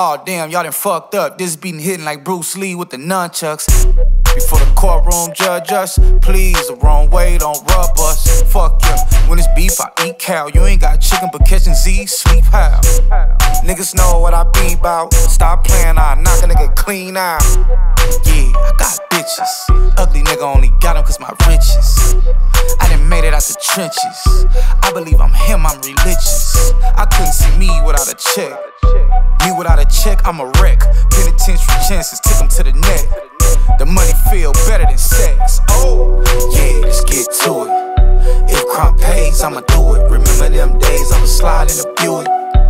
Oh damn, y'all done fucked up. This beating hitting like Bruce Lee with the nunchucks. Before the courtroom judge us, please, the wrong way, don't rub us. Fuck yeah, when it's beef, I eat cow. You ain't got chicken, but catching Z, sleep how? Niggas know what I be bout. Stop playing, I knock a nigga clean out. Yeah, I got bitches. Ugly nigga only got them cause my riches. I done made it out the trenches. I believe I'm him, I'm religious. I couldn't see me without a check. Me without a check, I'm a wreck. Penitentiary chances, took him to the neck. The money feel better than sex. Oh, yeah, let's get to it. If crime pays, I'ma do it. Remember them days, I was sliding a Buick.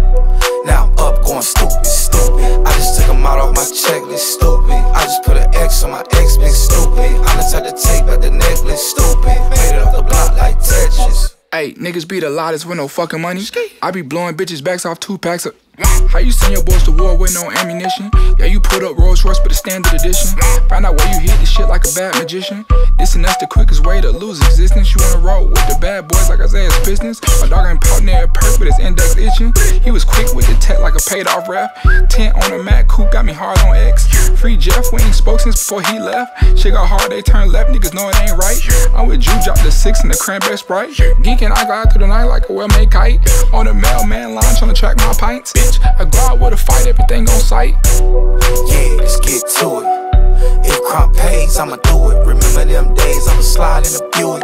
Now I'm up going stupid, stupid. I just took him out off my checklist, stupid. I just put an X on my ex, big stupid. I'm the type to take back the necklace, stupid. Made it off the block like Tetris. Hey, niggas be the loudest with no fucking money. I be blowing bitches backs off 2 packs of. How you send your boys to war with no ammunition? Yeah, you put up Rolls Royce, but a standard edition. Find out where you hit this shit like a bad magician. This and that's the quickest way to lose existence. You wanna roll with the bad boys like Isaiah's business. My dog ain't pouting there at perk, but his index itching. He was quick with the tech like a paid off rap. 10 on a Mac coupe, got me hard on X. Free Jeff, we ain't spoke since before he left. Shit got hard, they turn left, niggas know it ain't right. I'm with Drew, drop the 6 in the cranberry Sprite. Geeking, I go out through the night like a well-made kite. On the mailman line, tryna track my pints. Bitch, I go out with a fight, everything on sight. Yeah, let's get to it. If crime pays, I'ma do it. Remember them days, I was sliding a Buick.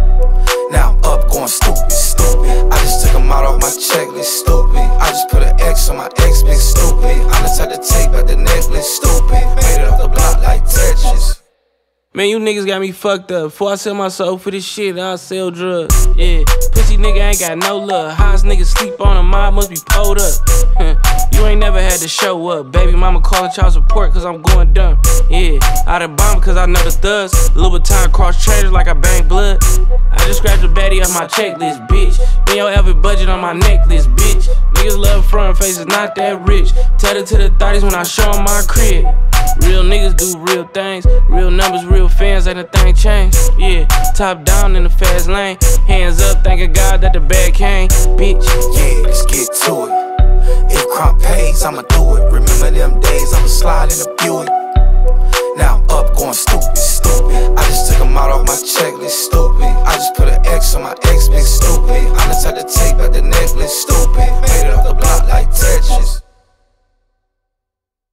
Now I'm up going stupid, stupid. I just took him out off my checklist, stupid. I just put an X on my ex, big stupid. I'm the type to take back the necklace, stupid. Made it off the block like Tetris. Man, you niggas got me fucked up. Before I sell my soul for this shit, I'll sell drugs. Yeah, pussy nigga ain't got no love. Highest niggas sleep on a mob, must be pulled up. You ain't never had to show up. Baby mama calling child support cause I'm going dumb. Yeah, I done bomb cause I know the thugs. A little bit time cross traders like I bang blood. I just scratched the baddie off my checklist, bitch. Then your every budget on my necklace, bitch. Niggas love front faces, not that rich. Tell it to the 30s when I show 'em my crib. Real niggas do real things. Real numbers, real fans, ain't a thing changed. Yeah, top down in the fast lane. Hands up, thanking God that the bag came, bitch. Yeah, let's get to it. If crime pays, I'ma do it. Remember them days, I was sliding a